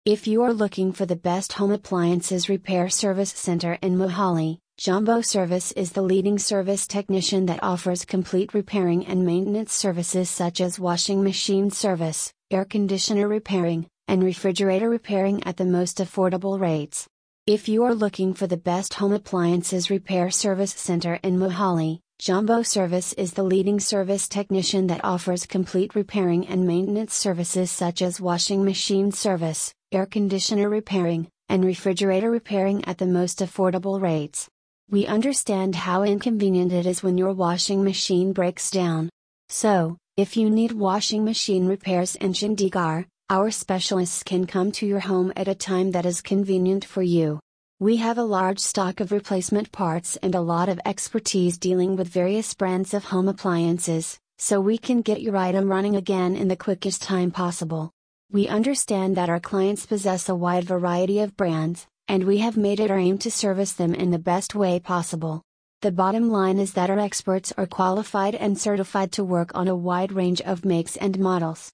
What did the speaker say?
If you are looking for the best home appliances repair service center in Mohali, Jumbo Service is the leading service technician that offers complete repairing and maintenance services such as washing machine service, air conditioner repairing, and refrigerator repairing at the most affordable rates. If you are looking for the best home appliances repair service center in Mohali, Jumbo Service is the leading service technician that offers complete repairing and maintenance services such as washing machine service, air conditioner repairing, and refrigerator repairing at the most affordable rates. We understand how inconvenient it is when your washing machine breaks down. So, if you need washing machine repairs in Chandigarh, our specialists can come to your home at a time that is convenient for you. We have a large stock of replacement parts and a lot of expertise dealing with various brands of home appliances, so we can get your item running again in the quickest time possible. We understand that our clients possess a wide variety of brands, and we have made it our aim to service them in the best way possible. The bottom line is that our experts are qualified and certified to work on a wide range of makes and models.